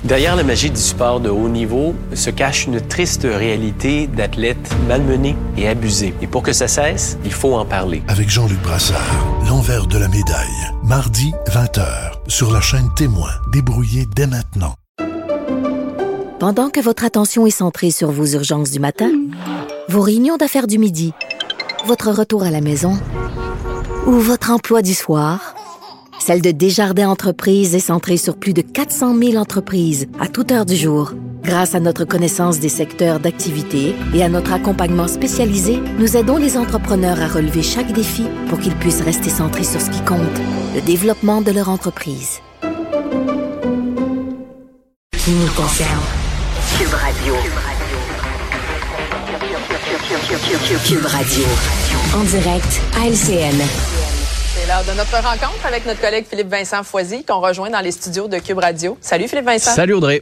Derrière la magie du sport de haut niveau se cache une triste réalité d'athlètes malmenés et abusés. Et pour que ça cesse, il faut en parler. Avec Jean-Luc Brassard, l'envers de la médaille. Mardi, 20h, sur la chaîne Témoin. Débrouillez dès maintenant. Pendant que votre attention est centrée sur vos urgences du matin, vos réunions d'affaires du midi, votre retour à la maison ou votre emploi du soir, celle de Desjardins Entreprises est centrée sur plus de 400 000 entreprises à toute heure du jour. Grâce à notre connaissance des secteurs d'activité et à notre accompagnement spécialisé, nous aidons les entrepreneurs à relever chaque défi pour qu'ils puissent rester centrés sur ce qui compte, le développement de leur entreprise. Qui nous concerne. Cube Radio. Cube Radio. En direct à LCN. C'est l'heure de notre rencontre avec notre collègue Philippe-Vincent Foisy, qu'on rejoint dans les studios de Cube Radio. Salut Philippe-Vincent. Salut Audrey.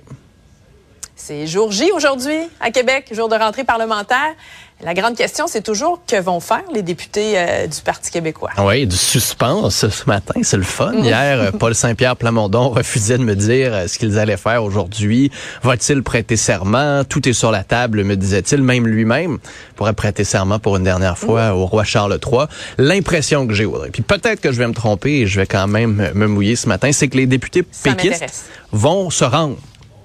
C'est jour J aujourd'hui à Québec, jour de rentrée parlementaire. La grande question, c'est toujours que vont faire les députés du Parti québécois. Oui, du suspense ce matin, c'est le fun. Hier, Paul Saint-Pierre Plamondon refusait de me dire ce qu'ils allaient faire aujourd'hui. Va-t-il prêter serment? Tout est sur la table, me disait-il. Même lui-même pourrait prêter serment pour une dernière fois au roi Charles III. L'impression que j'ai, Audrey, puis peut-être que je vais me tromper et je vais quand même me mouiller ce matin, c'est que les députés péquistes vont se rendre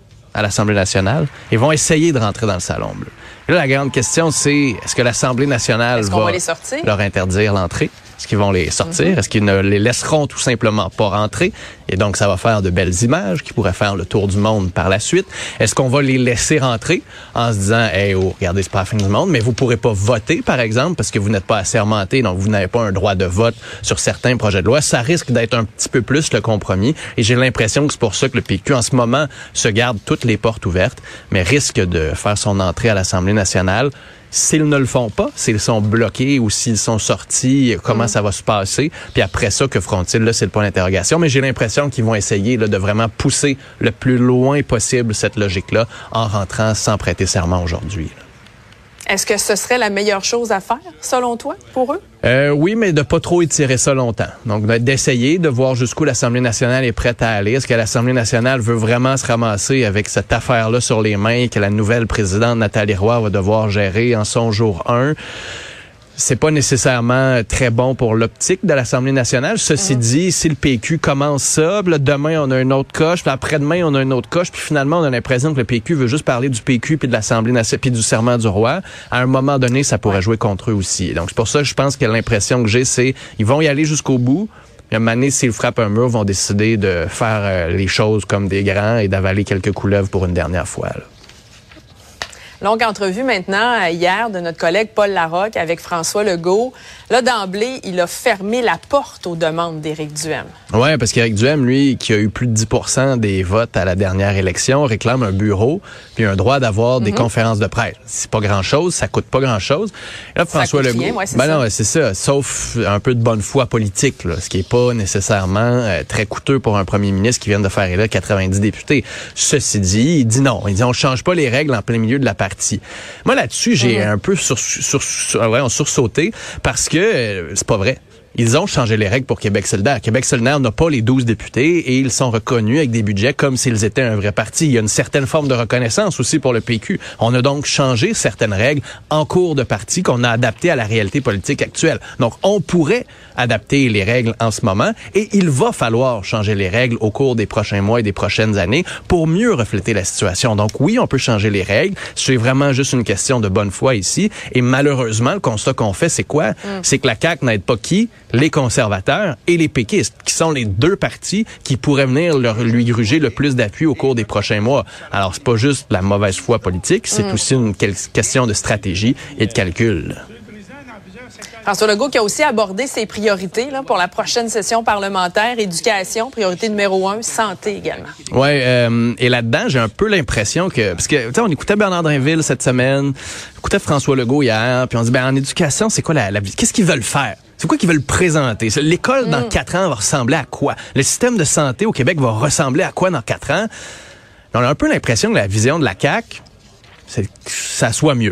à l'Assemblée nationale et vont essayer de rentrer dans le Salon Bleu. Et là, la grande question, c'est est-ce que l'Assemblée nationale va leur interdire l'entrée? Est-ce qu'ils vont les sortir? Est-ce qu'ils ne les laisseront tout simplement pas rentrer? Et donc, ça va faire de belles images qui pourraient faire le tour du monde par la suite. Est-ce qu'on va les laisser rentrer en se disant, hey, oh, regardez, c'est pas la fin du monde, mais vous pourrez pas voter, par exemple, parce que vous n'êtes pas assermenté, donc vous n'avez pas un droit de vote sur certains projets de loi. Ça risque d'être un petit peu plus le compromis. Et j'ai l'impression que c'est pour ça que le PQ, en ce moment, se garde toutes les portes ouvertes, mais risque de faire son entrée à l'Assemblée nationale. S'ils ne le font pas, s'ils sont bloqués ou s'ils sont sortis, comment ça va se passer? Puis après ça, que feront-ils? Là, c'est le point d'interrogation. Mais j'ai l'impression qu'ils vont essayer là, de vraiment pousser le plus loin possible cette logique-là en rentrant sans prêter serment aujourd'hui. Est-ce que ce serait la meilleure chose à faire, selon toi, pour eux? Oui, mais de pas trop étirer ça longtemps. Donc, d'essayer de voir jusqu'où l'Assemblée nationale est prête à aller. Est-ce que l'Assemblée nationale veut vraiment se ramasser avec cette affaire-là sur les mains que la nouvelle présidente Nathalie Roy va devoir gérer en son jour 1? C'est pas nécessairement très bon pour l'optique de l'Assemblée nationale. Ceci dit, si le PQ commence ça, là, demain on a une autre coche, puis après-demain on a une autre coche, puis finalement on a l'impression que le PQ veut juste parler du PQ puis de l'Assemblée nationale puis du serment du roi. À un moment donné, ça pourrait jouer contre eux aussi. Donc c'est pour ça que je pense que l'impression que j'ai, c'est ils vont y aller jusqu'au bout. Et à un moment donné, s'ils frappent un mur, ils vont décider de faire les choses comme des grands et d'avaler quelques couleuvres pour une dernière fois. Là. Longue entrevue maintenant, hier, de notre collègue Paul Larocque avec François Legault. Là, d'emblée, il a fermé la porte aux demandes d'Éric Duhem. Oui, parce qu'Éric Duhem, lui, qui a eu plus de 10% des votes à la dernière élection, réclame un bureau puis un droit d'avoir des conférences de presse. C'est pas grand-chose, ça coûte pas grand-chose. Et là, François Legault, c'est ça, sauf un peu de bonne foi politique, là, ce qui est pas nécessairement très coûteux pour un premier ministre qui vient de faire élire 90 députés. Ceci dit, il dit non. Il dit on change pas les règles en plein milieu de la partie. Moi, là-dessus, j'ai un peu sursauté parce que c'est pas vrai. Ils ont changé les règles pour Québec solidaire. Québec solidaire n'a pas les 12 députés et ils sont reconnus avec des budgets comme s'ils étaient un vrai parti. Il y a une certaine forme de reconnaissance aussi pour le PQ. On a donc changé certaines règles en cours de parti qu'on a adaptées à la réalité politique actuelle. Donc, on pourrait adapter les règles en ce moment et il va falloir changer les règles au cours des prochains mois et des prochaines années pour mieux refléter la situation. Donc, oui, on peut changer les règles. C'est vraiment juste une question de bonne foi ici. Et malheureusement, le constat qu'on fait, c'est quoi? C'est que la CAQ n'aide pas qui? Les conservateurs et les péquistes, qui sont les deux partis qui pourraient venir lui gruger le plus d'appui au cours des prochains mois. Alors, c'est pas juste la mauvaise foi politique, c'est aussi une question de stratégie et de calcul. François Legault qui a aussi abordé ses priorités là, pour la prochaine session parlementaire, éducation, priorité numéro 1, santé également. Oui, et là-dedans, j'ai un peu l'impression que, parce que, tu sais, on écoutait Bernard Drinville cette semaine, on écoutait François Legault hier, puis on dit, en éducation, c'est quoi qu'est-ce qu'ils veulent faire? C'est quoi qu'ils veulent présenter? L'école, dans 4 ans, va ressembler à quoi? Le système de santé au Québec va ressembler à quoi dans 4 ans? On a un peu l'impression que la vision de la CAQ, c'est que ça soit mieux.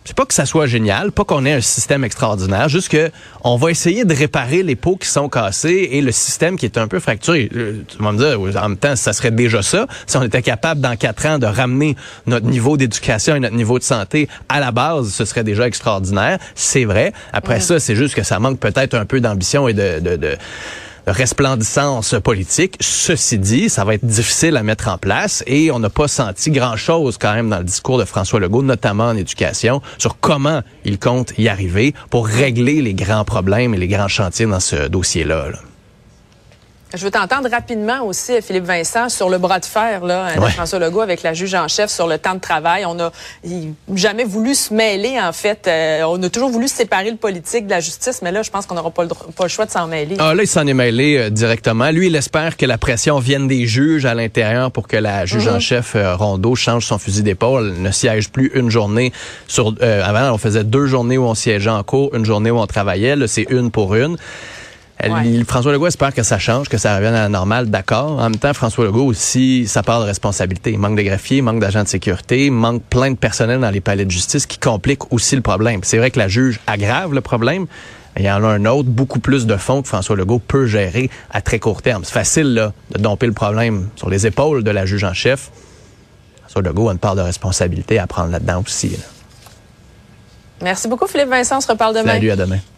C'est pas que ça soit génial, pas qu'on ait un système extraordinaire, juste que on va essayer de réparer les pots qui sont cassés et le système qui est un peu fracturé. Tu vas me dire, en même temps, ça serait déjà ça. Si on était capable, dans 4 ans, de ramener notre niveau d'éducation et notre niveau de santé à la base, ce serait déjà extraordinaire. C'est vrai. Après ça, c'est juste que ça manque peut-être un peu d'ambition et de resplendissance politique. Ceci dit, ça va être difficile à mettre en place et on n'a pas senti grand-chose quand même dans le discours de François Legault, notamment en éducation, sur comment il compte y arriver pour régler les grands problèmes et les grands chantiers dans ce dossier-là. Là. Je veux t'entendre rapidement aussi, Philippe Vincent, sur le bras de fer là, de François Legault avec la juge en chef sur le temps de travail. On n'a jamais voulu se mêler, en fait. On a toujours voulu séparer le politique de la justice, mais là, je pense qu'on n'aura pas le choix de s'en mêler. Ah, là, il s'en est mêlé directement. Lui, il espère que la pression vienne des juges à l'intérieur pour que la juge en chef Rondeau change son fusil d'épaule, ne siège plus une journée sur... avant, on faisait 2 journées où on siégeait en cours, 1 journée où on travaillait. Là, c'est 1 pour 1. François Legault espère que ça change, que ça revienne à la normale, d'accord. En même temps, François Legault aussi, ça part de responsabilité. Il manque de greffiers, il manque d'agents de sécurité, il manque plein de personnel dans les palais de justice qui complique aussi le problème. C'est vrai que la juge aggrave le problème, mais il y en a un autre, beaucoup plus de fonds que François Legault peut gérer à très court terme. C'est facile là, de domper le problème sur les épaules de la juge en chef. François Legault a une part de responsabilité à prendre là-dedans aussi. Là. Merci beaucoup, Philippe Vincent. On se reparle demain. Salut, à demain.